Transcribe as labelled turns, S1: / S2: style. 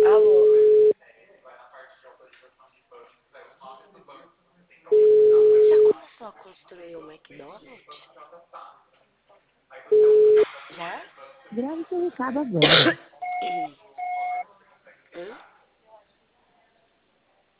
S1: Alô? Já começou a construir o McDonald's? Já?
S2: Grave seu recado agora.
S1: Hum?